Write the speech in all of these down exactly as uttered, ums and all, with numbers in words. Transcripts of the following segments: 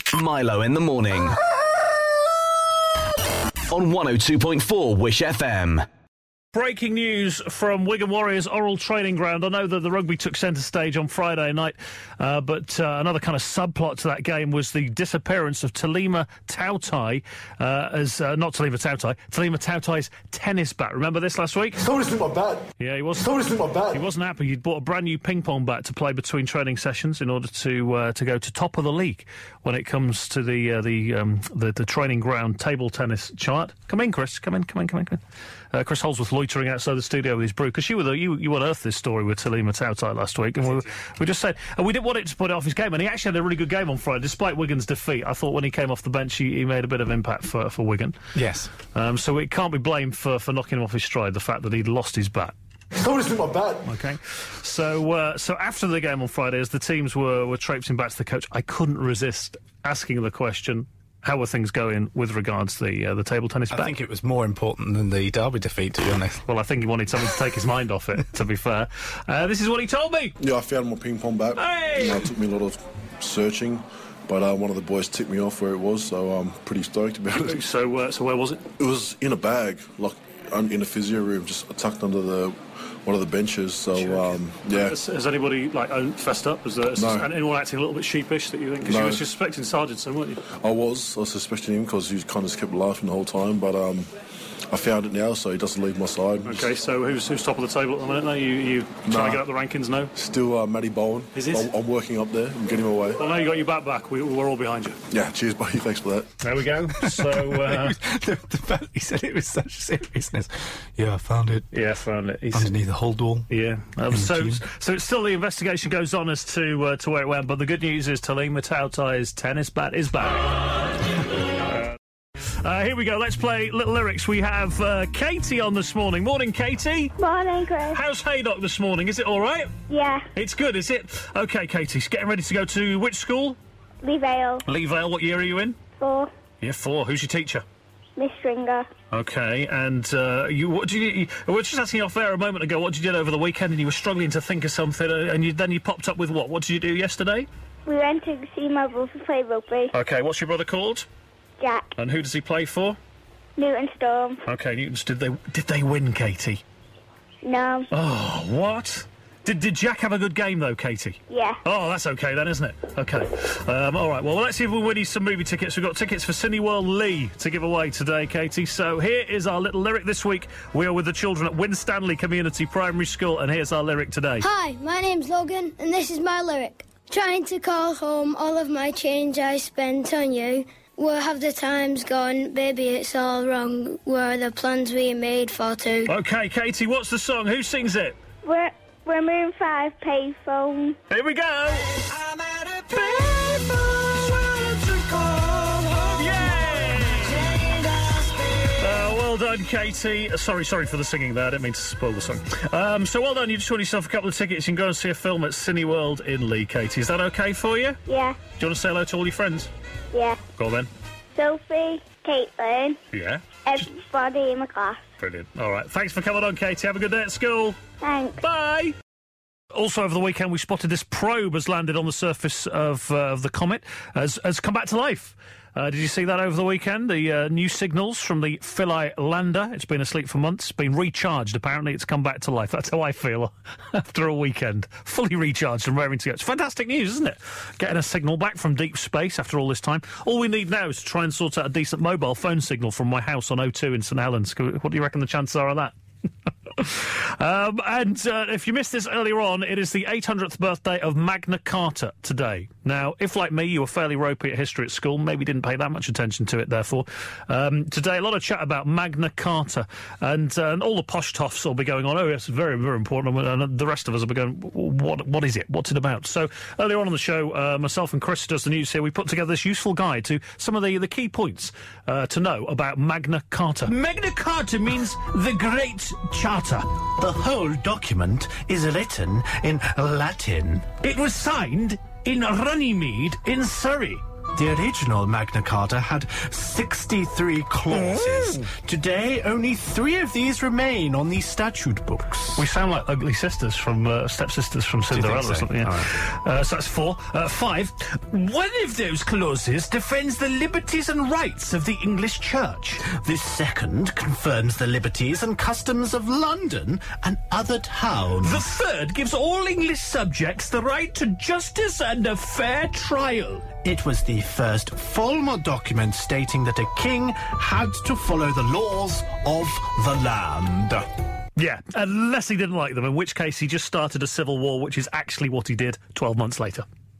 Milo in the morning. On one oh two point four Wish F M. Breaking news from Wigan Warriors Oral Training Ground. I know that the rugby took centre stage on Friday night, uh, but uh, another kind of subplot to that game was the disappearance of Talima Tautai, uh, as uh, not Talima Tautai, Talima Tautai's tennis bat. Remember this last week? Somebody's nicked my bat. Yeah, he wasn't. Somebody's nicked my bat. He wasn't happy. He'd bought a brand new ping pong bat to play between training sessions in order to uh, to go to top of the league when it comes to the uh, the, um, the the training ground table tennis chart. Come in, Chris. Come in. Come in. Come in. Come in. Uh, Chris Holdsworth loitering outside the studio with his brew, because you were the, you you unearthed this story with Talima Tautai last week, and we, we just said, and we didn't want it to put it off his game, and he actually had a really good game on Friday, despite Wigan's defeat. I thought when he came off the bench, he, he made a bit of impact for for Wigan. Yes. Um, so it can't be blamed for for knocking him off his stride, the fact that he'd lost his bat. Somebody's nicked my bat. Okay, so uh, so after the game on Friday, as the teams were were traipsing back to the coach, I couldn't resist asking the question: how are things going with regards to the uh, the table tennis bat? I think it was more important than the Derby defeat, to be honest. Well, I think he wanted something to take his mind off it, to be fair. Uh, this is what he told me. Yeah, I found my ping pong bat. Hey! Uh, it took me a lot of searching, but uh, one of the boys tipped me off where it was, so I'm pretty stoked about it. So, uh, so where was it? It was in a bag, like um, in a physio room, just tucked under the one of the benches. So, um, yeah. Has, has anybody like owned, fessed up? Has, there, has No. anyone acting a little bit sheepish that you think? Because No. you were suspecting Sargentson, weren't you? I was. I was suspecting him because he kind of just kept laughing the whole time, but um, I found it now, so he doesn't leave my side. Okay, so who's who's top of the table at the minute? Now you you trying Nah. to get up the rankings now? Still uh, Matty Bowen. Is it? I'm, I'm working up there. I'm getting away. Well, now you got your back back. We, we're all behind you. Yeah, cheers, buddy. Thanks for that. There we go. So uh, the, the fact he said it with such seriousness. Yeah, I found it yeah, found it. He's, underneath the hold wall. Yeah. Um, the so, gym. so it's still the investigation goes on as to uh, to where it went. But the good news is Talima Tautai's tennis bat is back. Uh, here we go. Let's play Little Lyrics. We have uh, Katie on this morning. Morning, Katie. Morning, Chris. How's Haydock this morning? Is it all right? Yeah, It's good, is it? Okay, Katie. Getting ready to go to which school? Lee Vale. Lee Vale. What year are you in? Four. Year four. Who's your teacher? Miss Stringer. Okay, and uh, you, what did you, you? We were just asking you off there a moment ago what did you do over the weekend, and you were struggling to think of something, uh, and you, then you popped up with what? What did you do yesterday? We went to see my brother play rugby. Okay, what's your brother called? Jack. And who does he play for? Newton Storm. Okay, Newtons. Did they did they win, Katie? No. Oh, what? Did did Jack have a good game though, Katie? Yeah. Oh, that's okay then, isn't it? Okay. Um, all right. Well, let's see if we win you some movie tickets. We've got tickets for Cineworld Lee to give away today, Katie. So here is our little lyric this week. We are with the children at Winstanley Community Primary School, and here's our lyric today. Hi, my name's Logan, and this is my lyric. Trying to call home all of my change I spent on you. Where have the times gone? Baby, it's all wrong. Where are the plans we made for two? Okay, Katie, what's the song? Who sings it? We're, we're Maroon five payphone. Here we go. I'm at a payphone waiting to call home. Uh, well done, Katie. Uh, sorry, sorry for the singing there. I didn't mean to spoil the song. Um, so well done. You just won yourself a couple of tickets. You can go and see a film at Cineworld in Lee, Katie. Is that okay for you? Yeah. Do you want to say hello to all your friends? Yeah. Go on then. Sophie, Caitlin, Yeah. everybody in my class. Brilliant. All right. Thanks for coming on, Katie. Have a good day at school. Thanks. Bye. Also, over the weekend, we spotted this probe has landed on the surface of, uh, of the comet, has, has come back to life. Uh, did you see that over the weekend? The uh, new signals from the Philae lander. It's been asleep for months, been recharged. Apparently, it's come back to life. That's how I feel after a weekend. Fully recharged and raring to go. It's fantastic news, isn't it? Getting a signal back from deep space after all this time. All we need now is to try and sort out a decent mobile phone signal from my house on O two in St Helens. What do you reckon the chances are of that? um, and uh, if you missed this earlier on, it is the eight hundredth birthday of Magna Carta today. Now, if like me, you were fairly ropey at history at school, maybe didn't pay that much attention to it, therefore, um, today a lot of chat about Magna Carta, and, uh, and all the posh toffs will be going on, oh yes, very, very important, and the rest of us will be going, what, what is it? What's it about? So, earlier on in the show, uh, myself and Chris does the news here, we put together this useful guide to some of the, the key points uh, to know about Magna Carta. Magna Carta means the Great Charter. The whole document is written in Latin. It was signed in Runnymede in Surrey. The original Magna Carta had sixty-three clauses. Mm. Today, only three of these remain on the statute books. We sound like ugly sisters from, uh, stepsisters from Cinderella so? or something, yeah. All Uh, so that's four. Uh, five, one of those clauses defends the liberties and rights of the English Church. The second confirms the liberties and customs of London and other towns. The third gives all English subjects the right to justice and a fair trial. It was the first formal document stating that a king had to follow the laws of the land. Yeah, unless he didn't like them, in which case he just started a civil war, which is actually what he did twelve months later.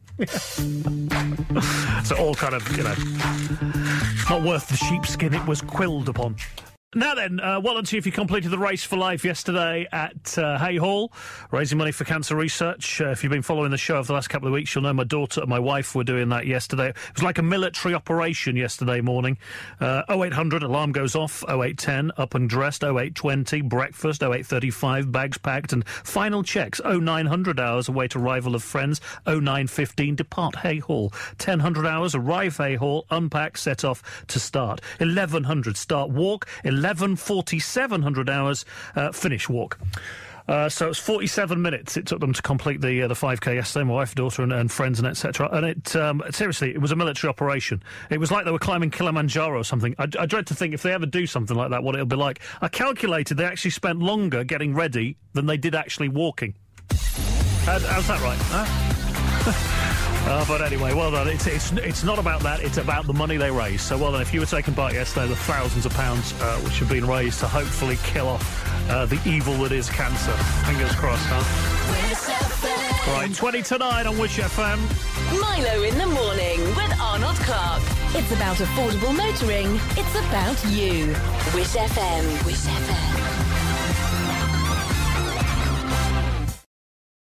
So all kind of, you know, not worth the sheepskin it was quilled upon. Now then, uh, well done to you if you completed the Race for Life yesterday at uh, Hay Hall, raising money for cancer research. Uh, if you've been following the show over the last couple of weeks, you'll know my daughter and my wife were doing that yesterday. It was like a military operation yesterday morning. Uh, oh eight hundred, alarm goes off, oh eight ten, up and dressed, oh eight twenty, breakfast, oh eight thirty-five, bags packed, and final checks, oh nine hundred hours, await arrival of friends, oh nine fifteen, depart Hay Hall, ten hundred hours, arrive Hay Hall, unpack, set off to start, eleven hundred, start walk, eleven forty, seven hundred hours, uh, finish walk. Uh, so it's forty-seven minutes it took them to complete the uh, the five K yesterday, my wife, daughter and, and friends and et cetera. And it, um, seriously, it was a military operation. It was like they were climbing Kilimanjaro or something. I, I dread to think if they ever do something like that, what it'll be like. I calculated they actually spent longer getting ready than they did actually walking. How, how's that right? Huh? Uh, but anyway, well done. It's, it's it's not about that. It's about the money they raise. So well done. If you were taking part yesterday, the thousands of pounds uh, which have been raised to hopefully kill off uh, the evil that is cancer. Fingers crossed, huh? Right, twenty to nine on Wish F M. Milo in the morning with Arnold Clark. It's about affordable motoring. It's about you. Wish F M. Wish F M.